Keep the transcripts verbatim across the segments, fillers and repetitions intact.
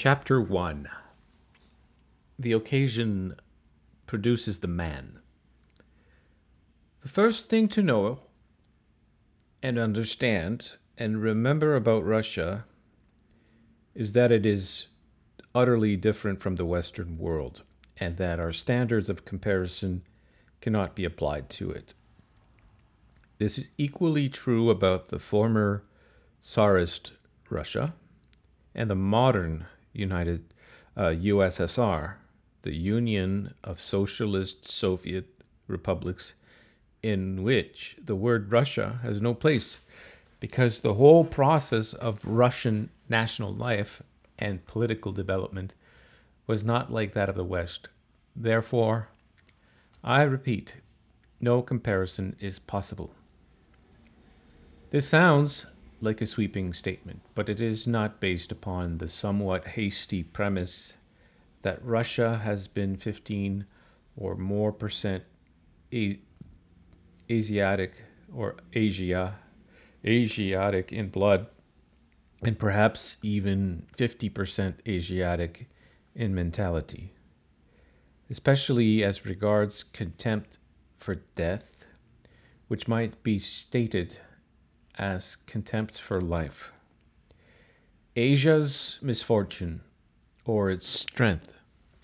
Chapter one. The occasion produces the man. The first thing to know and understand and remember about Russia is that it is utterly different from the Western world, and that our standards of comparison cannot be applied to it. This is equally true about the former Tsarist Russia and the modern United uh, U S S R, the Union of Socialist Soviet Republics, in which the word Russia has no place, because the whole process of Russian national life and political development was not like that of the West. Therefore, I repeat, no comparison is possible. This sounds like a sweeping statement, but it is not based upon the somewhat hasty premise that Russia has been fifteen or more percent a- Asiatic or Asia, Asiatic in blood, and perhaps even fifty percent Asiatic in mentality, especially as regards contempt for death, which might be stated as contempt for life. Asia's misfortune, or its strength,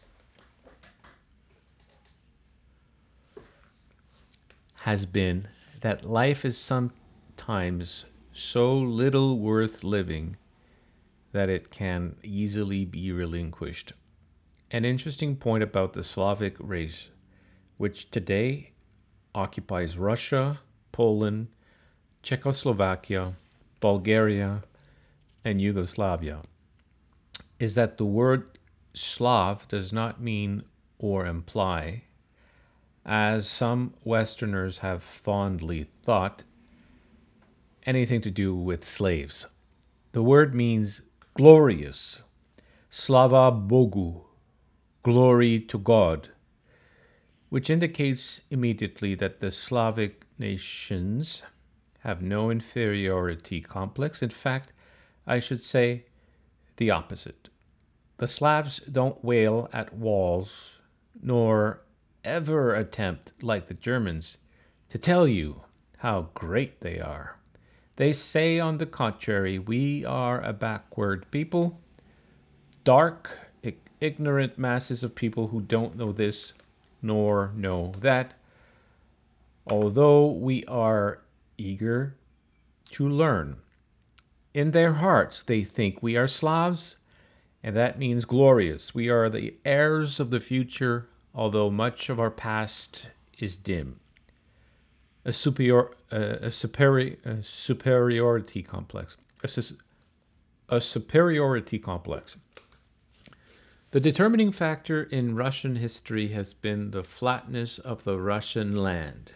has been that life is sometimes so little worth living that it can easily be relinquished. An interesting point about the Slavic race, which today occupies Russia, Poland, Czechoslovakia, Bulgaria, and Yugoslavia, is that the word Slav does not mean or imply, as some Westerners have fondly thought, anything to do with slaves. The word means glorious, Slava Bogu, glory to God, which indicates immediately that the Slavic nations have no inferiority complex. In fact, I should say the opposite. The Slavs don't wail at walls, nor ever attempt, like the Germans, to tell you how great they are. They say, on the contrary, we are a backward people, dark, ignorant masses of people who don't know this nor know that, although we are eager to learn. In their hearts, they think we are Slavs, and that means glorious. We are the heirs of the future, although much of our past is dim. A, superior, uh, a, superi- a superiority complex. A, su- a superiority complex. The determining factor in Russian history has been the flatness of the Russian land.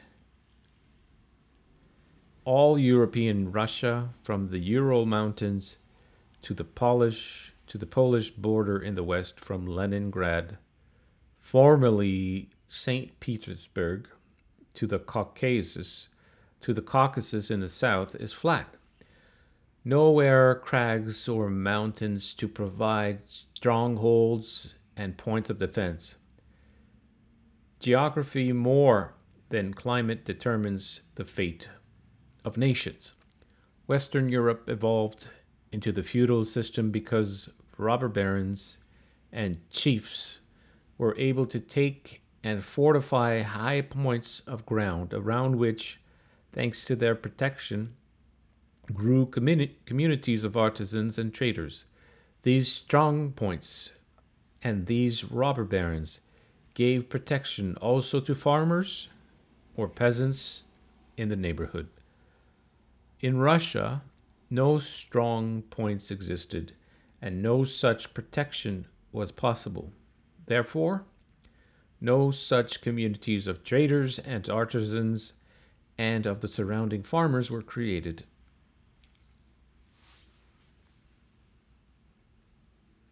All European Russia, from the Ural Mountains to the Polish to the Polish border in the west, from Leningrad, formerly Saint Petersburg, to the Caucasus, to the Caucasus in the south, is flat. Nowhere crags or mountains to provide strongholds and points of defense. Geography more than climate determines the fate of nations. Western Europe evolved into the feudal system because robber barons and chiefs were able to take and fortify high points of ground around which, thanks to their protection, grew communi- communities of artisans and traders. These strong points and these robber barons gave protection also to farmers or peasants in the neighborhood. In Russia, no strong points existed, and no such protection was possible. Therefore, no such communities of traders and artisans and of the surrounding farmers were created.